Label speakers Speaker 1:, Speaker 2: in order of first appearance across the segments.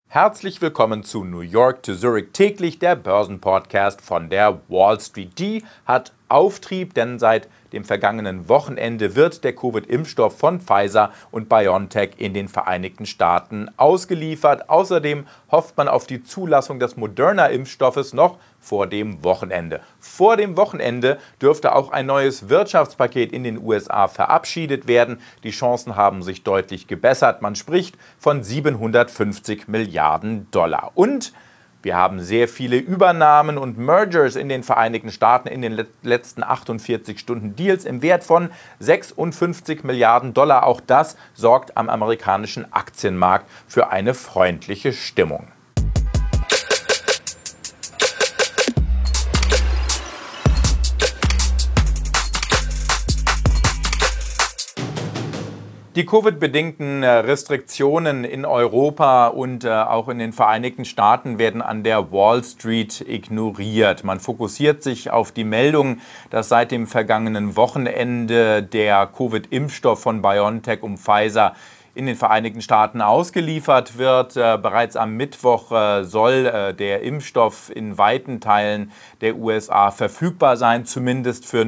Speaker 1: Herzlich willkommen zu New York to Zurich täglich, der Börsenpodcast von der Wall Street. Die hat Auftrieb, denn seit dem vergangenen Wochenende wird der Covid-Impfstoff von Pfizer und BioNTech in den Vereinigten Staaten ausgeliefert. Außerdem hofft man auf die Zulassung des Moderna-Impfstoffes noch vor dem Wochenende. Vor dem Wochenende dürfte auch ein neues Wirtschaftspaket in den USA verabschiedet werden. Die Chancen haben sich deutlich gebessert. Man spricht von 750 Milliarden Dollar. Und wir haben sehr viele Übernahmen und Mergers in den Vereinigten Staaten in den letzten 48 Stunden. Deals im Wert von 56 Milliarden Dollar. Auch das sorgt am amerikanischen Aktienmarkt für eine freundliche Stimmung. Die Covid-bedingten Restriktionen in Europa und auch in den Vereinigten Staaten werden an der Wall Street ignoriert. Man fokussiert sich auf die Meldung, dass seit dem vergangenen Wochenende der Covid-Impfstoff von BioNTech und Pfizer in den Vereinigten Staaten ausgeliefert wird. Bereits am Mittwoch soll der Impfstoff in weiten Teilen der USA verfügbar sein, zumindest für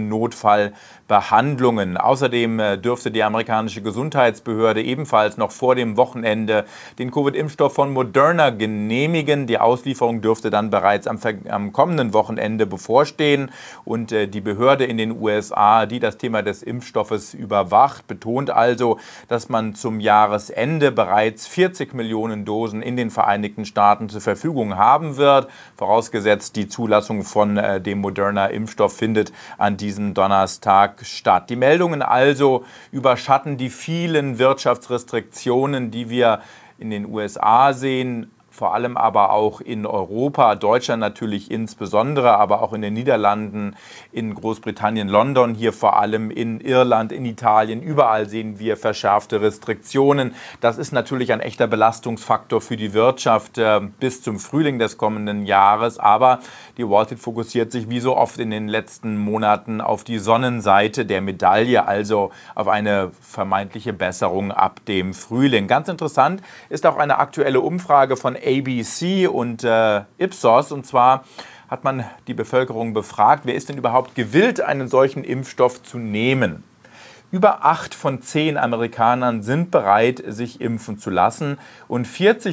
Speaker 1: Notfallbehandlungen. Außerdem dürfte die amerikanische Gesundheitsbehörde ebenfalls noch vor dem Wochenende den Covid-Impfstoff von Moderna genehmigen. Die Auslieferung dürfte dann bereits am kommenden Wochenende bevorstehen. Und die Behörde in den USA, die das Thema des Impfstoffes überwacht, betont also, dass man zum Jahresende bereits 40 Millionen Dosen in den Vereinigten Staaten zur Verfügung haben wird. Vorausgesetzt, die Zulassung von dem Moderna-Impfstoff findet an diesem Donnerstag statt. Die Meldungen also überschatten die vielen Wirtschaftsrestriktionen, die wir in den USA sehen, vor allem aber auch in Europa, Deutschland natürlich insbesondere, aber auch in den Niederlanden, in Großbritannien, London, hier vor allem in Irland, in Italien. Überall sehen wir verschärfte Restriktionen. Das ist natürlich ein echter Belastungsfaktor für die Wirtschaft bis zum Frühling des kommenden Jahres. Aber die Wall Street fokussiert sich wie so oft in den letzten Monaten auf die Sonnenseite der Medaille, also auf eine vermeintliche Besserung ab dem Frühling. Ganz interessant ist auch eine aktuelle Umfrage von ABC und Ipsos, und zwar hat man die Bevölkerung befragt, wer ist denn überhaupt gewillt, einen solchen Impfstoff zu nehmen. Über 8 von 10 Amerikanern sind bereit, sich impfen zu lassen, und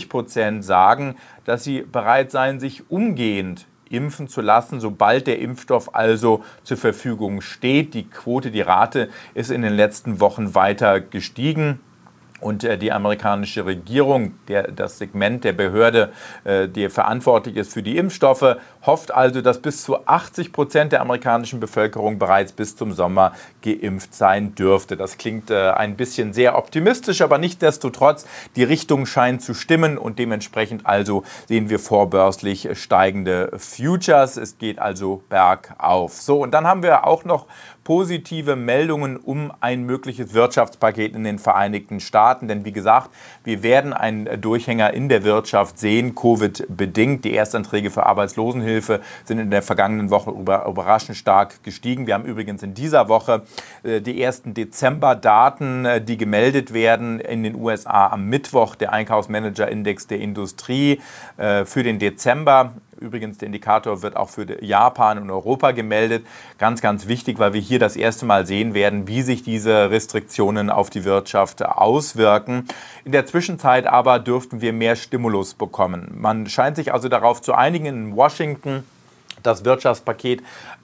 Speaker 1: 40% sagen, dass sie bereit seien, sich umgehend impfen zu lassen, sobald der Impfstoff also zur Verfügung steht. Die Quote, die Rate ist in den letzten Wochen weiter gestiegen. Und die amerikanische Regierung, das Segment der Behörde, die verantwortlich ist für die Impfstoffe, hofft also, dass bis zu 80% der amerikanischen Bevölkerung bereits bis zum Sommer geimpft sein dürfte. Das klingt ein bisschen sehr optimistisch, aber nichtsdestotrotz, die Richtung scheint zu stimmen und dementsprechend also sehen wir vorbörslich steigende Futures. Es geht also bergauf. So, und dann haben wir auch noch positive Meldungen um ein mögliches Wirtschaftspaket in den Vereinigten Staaten. Denn wie gesagt, wir werden einen Durchhänger in der Wirtschaft sehen, Covid-bedingt. Die Erstanträge für Arbeitslosenhilfe sind in der vergangenen Woche überraschend stark gestiegen. Wir haben übrigens in dieser Woche die ersten Dezember-Daten, die gemeldet werden in den USA am Mittwoch. Der Einkaufsmanager-Index der Industrie für den Dezember. Übrigens, der Indikator wird auch für Japan und Europa gemeldet. Ganz, ganz wichtig, weil wir hier das erste Mal sehen werden, wie sich diese Restriktionen auf die Wirtschaft auswirken. In der Zwischenzeit aber dürften wir mehr Stimulus bekommen. Man scheint sich also darauf zu einigen, in Washington das Wirtschaftspaket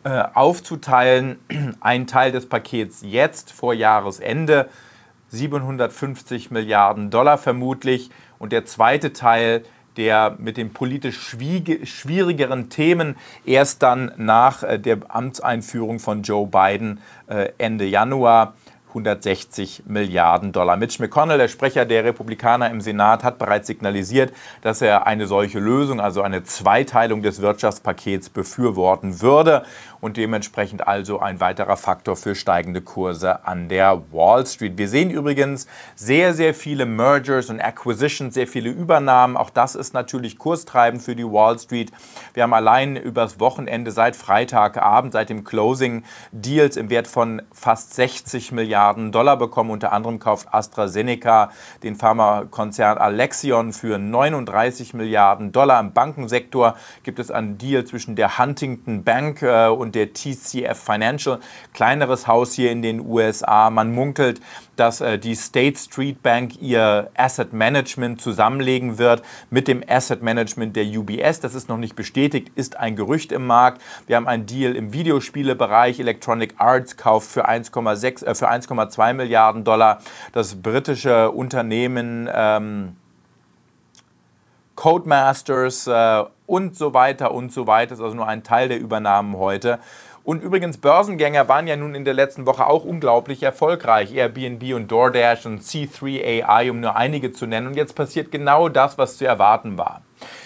Speaker 1: aufzuteilen. Ein Teil des Pakets jetzt vor Jahresende, 750 Milliarden Dollar vermutlich. Und der zweite Teil, der mit den politisch schwierigeren Themen erst dann nach der Amtseinführung von Joe Biden Ende Januar, 160 Milliarden Dollar. Mitch McConnell, der Sprecher der Republikaner im Senat, hat bereits signalisiert, dass er eine solche Lösung, also eine Zweiteilung des Wirtschaftspakets, befürworten würde und dementsprechend also ein weiterer Faktor für steigende Kurse an der Wall Street. Wir sehen übrigens sehr, sehr viele Mergers und Acquisitions, sehr viele Übernahmen. Auch das ist natürlich kurstreibend für die Wall Street. Wir haben allein übers Wochenende seit Freitagabend, seit dem Closing, Deals im Wert von fast 60 Milliarden Milliarden Dollar bekommen. Unter anderem kauft AstraZeneca den Pharmakonzern Alexion für 39 Milliarden Dollar. Im Bankensektor gibt es einen Deal zwischen der Huntington Bank und der TCF Financial, kleineres Haus hier in den USA. Man munkelt, dass die State Street Bank ihr Asset Management zusammenlegen wird mit dem Asset Management der UBS. Das ist noch nicht bestätigt, ist ein Gerücht im Markt. Wir haben einen Deal im Videospielebereich. Electronic Arts kauft für 1,2 Milliarden Dollar das britische Unternehmen Codemasters und so weiter und so weiter. Das ist also nur ein Teil der Übernahmen heute. Und übrigens, Börsengänger waren ja nun in der letzten Woche auch unglaublich erfolgreich. Airbnb und DoorDash und C3 AI, um nur einige zu nennen. Und jetzt passiert genau das, was zu erwarten war.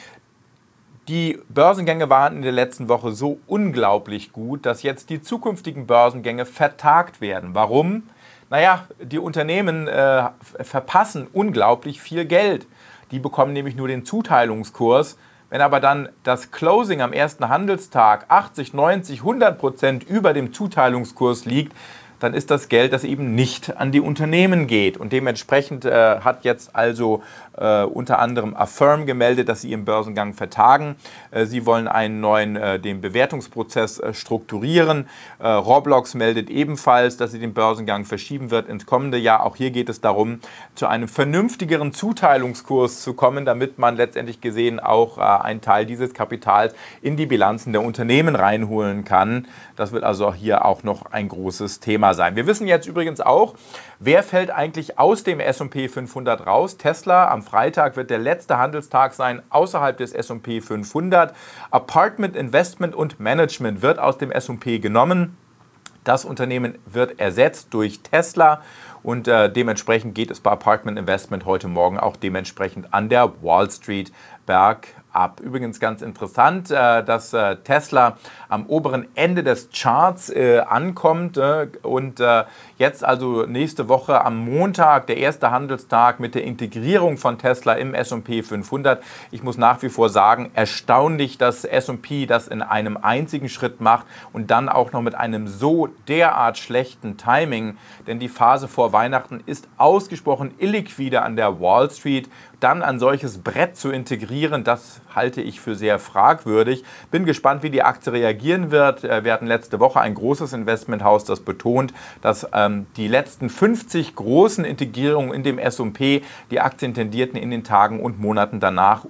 Speaker 1: Die Börsengänge waren in der letzten Woche so unglaublich gut, dass jetzt die zukünftigen Börsengänge vertagt werden. Warum? Naja, die Unternehmen verpassen unglaublich viel Geld. Die bekommen nämlich nur den Zuteilungskurs. Wenn aber dann das Closing am ersten Handelstag 80, 90, 100% über dem Zuteilungskurs liegt, dann ist das Geld, das eben nicht an die Unternehmen geht. Und dementsprechend hat jetzt also unter anderem Affirm gemeldet, dass sie ihren Börsengang vertagen. Sie wollen einen neuen den Bewertungsprozess strukturieren. Roblox meldet ebenfalls, dass sie den Börsengang verschieben wird ins kommende Jahr. Auch hier geht es darum, zu einem vernünftigeren Zuteilungskurs zu kommen, damit man letztendlich gesehen auch einen Teil dieses Kapitals in die Bilanzen der Unternehmen reinholen kann. Das wird also hier auch noch ein großes Thema sein. Wir wissen jetzt übrigens auch, wer fällt eigentlich aus dem S&P 500 raus? Tesla, am Freitag wird der letzte Handelstag sein außerhalb des S&P 500. Apartment Investment und Management wird aus dem S&P genommen. Das Unternehmen wird ersetzt durch Tesla und dementsprechend geht es bei Apartment Investment heute Morgen auch dementsprechend an der Wall Street bergab. Übrigens ganz interessant, dass Tesla am oberen Ende des Charts ankommt und jetzt also nächste Woche am Montag der erste Handelstag mit der Integrierung von Tesla im S&P 500. Ich muss nach wie vor sagen, erstaunlich, dass S&P das in einem einzigen Schritt macht und dann auch noch mit einem so derart schlechten Timing, denn die Phase vor Weihnachten ist ausgesprochen illiquide an der Wall Street. Dann ein solches Brett zu integrieren, das halte ich für sehr fragwürdig. Bin gespannt, wie die Aktie reagieren wird. Wir hatten letzte Woche ein großes Investmenthaus, das betont, dass die letzten 50 großen Integrierungen in dem S&P die Aktien tendierten in den Tagen und Monaten danach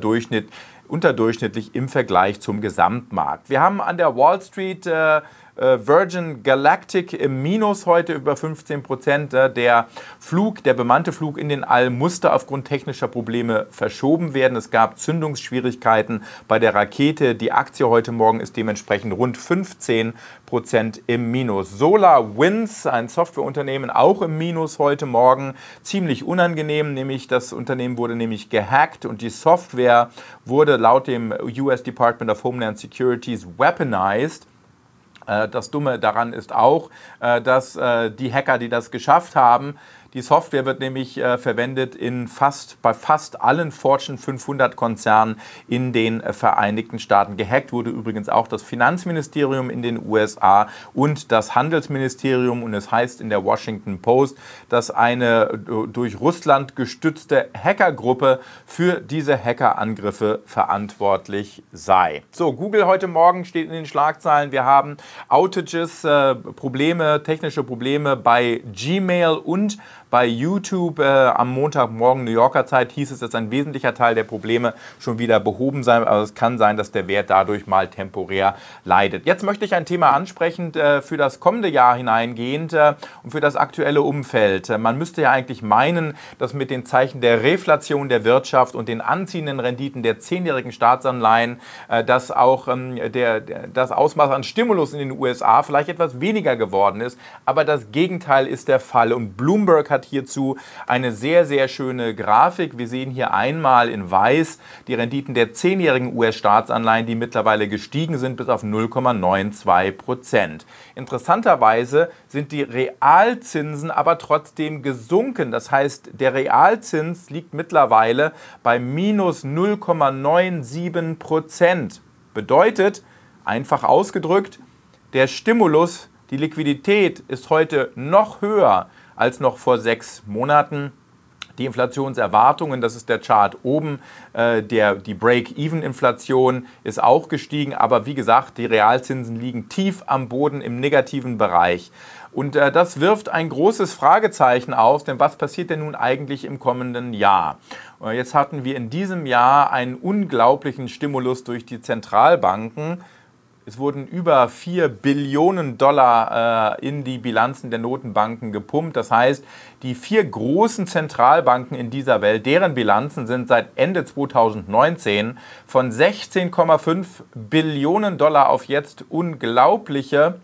Speaker 1: unterdurchschnittlich im Vergleich zum Gesamtmarkt. Wir haben an der Wall Street Virgin Galactic im Minus heute über 15%. Der bemannte Flug in den All musste aufgrund technischer Probleme verschoben werden. Es gab Zündungsschwierigkeiten bei der Rakete. Die Aktie heute Morgen ist dementsprechend rund 15% im Minus. SolarWinds, ein Softwareunternehmen, auch im Minus heute Morgen. Ziemlich unangenehm, nämlich das Unternehmen wurde nämlich gehackt und die Software wurde laut dem US Department of Homeland Securities weaponized. Das Dumme daran ist auch, dass die Hacker, die das geschafft haben, die Software wird nämlich verwendet bei fast allen Fortune 500 Konzernen in den Vereinigten Staaten. Gehackt wurde übrigens auch das Finanzministerium in den USA und das Handelsministerium. Und es heißt in der Washington Post, dass eine durch Russland gestützte Hackergruppe für diese Hackerangriffe verantwortlich sei. So, Google heute Morgen steht in den Schlagzeilen. Wir haben Outages, technische Probleme bei Gmail und bei YouTube am Montagmorgen New Yorker Zeit hieß es, dass ein wesentlicher Teil der Probleme schon wieder behoben sei. Aber es kann sein, dass der Wert dadurch mal temporär leidet. Jetzt möchte ich ein Thema ansprechen für das kommende Jahr hineingehend und für das aktuelle Umfeld. Man müsste ja eigentlich meinen, dass mit den Zeichen der Reflation der Wirtschaft und den anziehenden Renditen der 10-jährigen Staatsanleihen, dass auch das Ausmaß an Stimulus in den USA vielleicht etwas weniger geworden ist. Aber das Gegenteil ist der Fall. Und Bloomberg hat hierzu eine sehr, sehr schöne Grafik. Wir sehen hier einmal in weiß die Renditen der 10-jährigen US-Staatsanleihen, die mittlerweile gestiegen sind bis auf 0,92%. Interessanterweise sind die Realzinsen aber trotzdem gesunken. Das heißt, der Realzins liegt mittlerweile bei minus 0,97%. Bedeutet, einfach ausgedrückt, der Stimulus, Die Liquidität ist heute noch höher als noch vor 6 Monaten. Die Inflationserwartungen, das ist der Chart oben, die Break-Even-Inflation ist auch gestiegen, aber wie gesagt, die Realzinsen liegen tief am Boden im negativen Bereich. Und das wirft ein großes Fragezeichen auf, denn was passiert denn nun eigentlich im kommenden Jahr? Jetzt hatten wir in diesem Jahr einen unglaublichen Stimulus durch die Zentralbanken. Es wurden über 4 Billionen Dollar in die Bilanzen der Notenbanken gepumpt. Das heißt, die 4 großen Zentralbanken in dieser Welt, deren Bilanzen sind seit Ende 2019 von 16,5 Billionen Dollar auf jetzt unglaubliche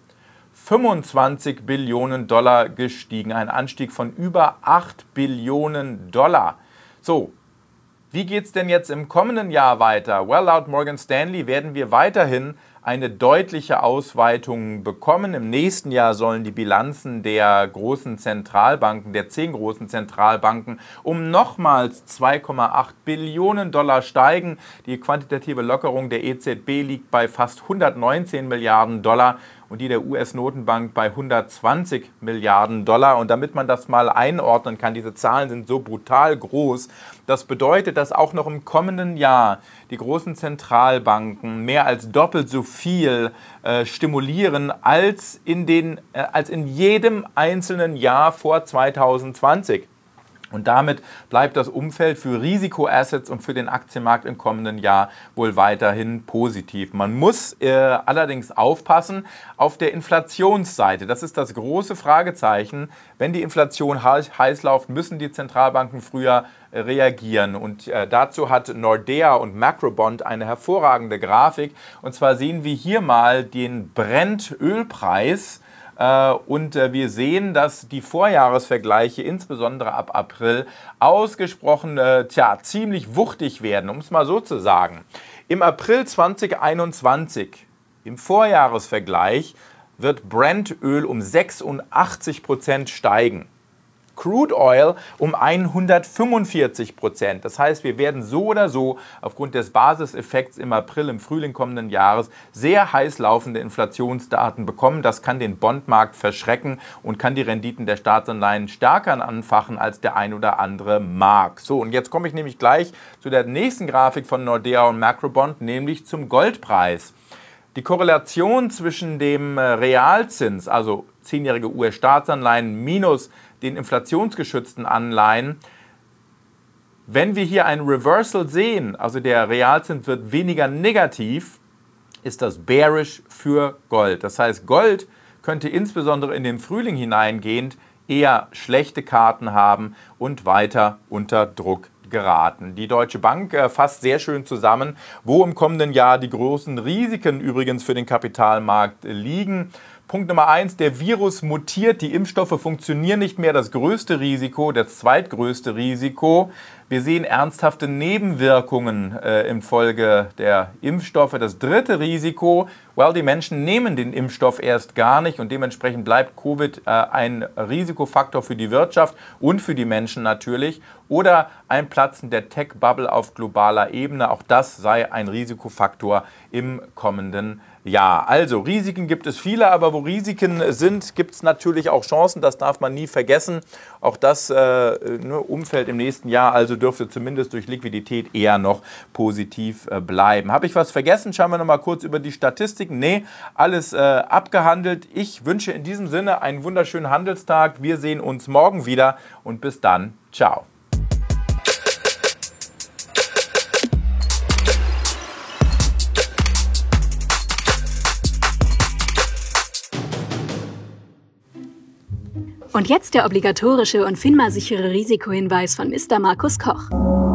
Speaker 1: 25 Billionen Dollar gestiegen. Ein Anstieg von über 8 Billionen Dollar. So. Wie geht es denn jetzt im kommenden Jahr weiter? Well, laut Morgan Stanley werden wir weiterhin eine deutliche Ausweitung bekommen. Im nächsten Jahr sollen die Bilanzen der großen Zentralbanken, der 10 großen Zentralbanken, um nochmals 2,8 Billionen Dollar steigen. Die quantitative Lockerung der EZB liegt bei fast 119 Milliarden Dollar und die der US-Notenbank bei 120 Milliarden Dollar. Und damit man das mal einordnen kann, diese Zahlen sind so brutal groß, das bedeutet, dass auch noch im kommenden Jahr die großen Zentralbanken mehr als doppelt so viel stimulieren als in jedem einzelnen Jahr vor 2020. Und damit bleibt das Umfeld für Risikoassets und für den Aktienmarkt im kommenden Jahr wohl weiterhin positiv. Man muss allerdings aufpassen auf der Inflationsseite. Das ist das große Fragezeichen. Wenn die Inflation heiß läuft, müssen die Zentralbanken früher reagieren. Und dazu hat Nordea und Macrobond eine hervorragende Grafik. Und zwar sehen wir hier mal den Brent-Ölpreis. Und wir sehen, dass die Vorjahresvergleiche, insbesondere ab April, ausgesprochen ziemlich wuchtig werden, um es mal so zu sagen. Im April 2021, im Vorjahresvergleich, wird Brent-Öl um 86% steigen. Crude Oil um 145%. Das heißt, wir werden so oder so aufgrund des Basiseffekts im April, im Frühling kommenden Jahres sehr heiß laufende Inflationsdaten bekommen. Das kann den Bondmarkt verschrecken und kann die Renditen der Staatsanleihen stärker anfachen, als der ein oder andere mag. So, und jetzt komme ich nämlich gleich zu der nächsten Grafik von Nordea und Macrobond, nämlich zum Goldpreis. Die Korrelation zwischen dem Realzins, also 10-jährige US-Staatsanleihen minus den inflationsgeschützten Anleihen. Wenn wir hier ein Reversal sehen, also der Realzins wird weniger negativ, ist das bearish für Gold. Das heißt, Gold könnte insbesondere in den Frühling hineingehend eher schlechte Karten haben und weiter unter Druck geraten. Die Deutsche Bank fasst sehr schön zusammen, wo im kommenden Jahr die großen Risiken übrigens für den Kapitalmarkt liegen. Punkt Nummer 1, der Virus mutiert, die Impfstoffe funktionieren nicht mehr, das größte Risiko, das zweitgrößte Risiko. Wir sehen ernsthafte Nebenwirkungen infolge der Impfstoffe. Das dritte Risiko, die Menschen nehmen den Impfstoff erst gar nicht und dementsprechend bleibt Covid ein Risikofaktor für die Wirtschaft und für die Menschen natürlich. Oder ein Platzen der Tech-Bubble auf globaler Ebene, auch das sei ein Risikofaktor im kommenden Jahr. Also Risiken gibt es viele, aber wo Risiken sind, gibt es natürlich auch Chancen, das darf man nie vergessen. Auch das Umfeld im nächsten Jahr also dürfte zumindest durch Liquidität eher noch positiv bleiben. Habe ich was vergessen? Schauen wir noch mal kurz über die Statistiken. Nee, alles abgehandelt. Ich wünsche in diesem Sinne einen wunderschönen Handelstag. Wir sehen uns morgen wieder und bis dann. Ciao.
Speaker 2: Und jetzt der obligatorische und FINMA-sichere Risikohinweis von Mr. Markus Koch.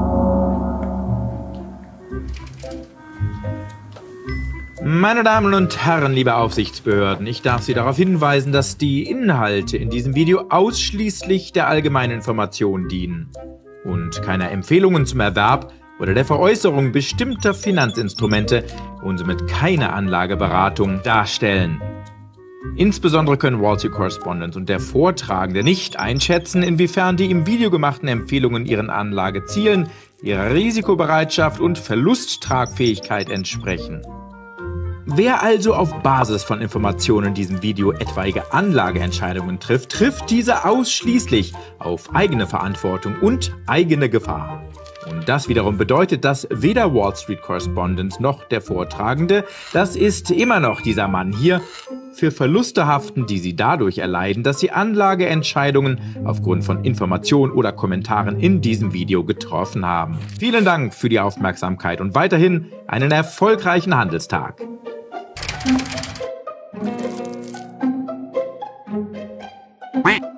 Speaker 3: Meine Damen und Herren, liebe Aufsichtsbehörden, ich darf Sie darauf hinweisen, dass die Inhalte in diesem Video ausschließlich der allgemeinen Information dienen und keiner Empfehlungen zum Erwerb oder der Veräußerung bestimmter Finanzinstrumente und somit keine Anlageberatung darstellen. Insbesondere können Wall Street Correspondent und der Vortragende nicht einschätzen, inwiefern die im Video gemachten Empfehlungen ihren Anlagezielen, ihrer Risikobereitschaft und Verlusttragfähigkeit entsprechen. Wer also auf Basis von Informationen in diesem Video etwaige Anlageentscheidungen trifft, trifft diese ausschließlich auf eigene Verantwortung und eigene Gefahr. Und das wiederum bedeutet, dass weder Wall Street Correspondent noch der Vortragende, das ist immer noch dieser Mann hier, für Verluste haften, die sie dadurch erleiden, dass sie Anlageentscheidungen aufgrund von Informationen oder Kommentaren in diesem Video getroffen haben. Vielen Dank für die Aufmerksamkeit und weiterhin einen erfolgreichen Handelstag.
Speaker 4: Quack.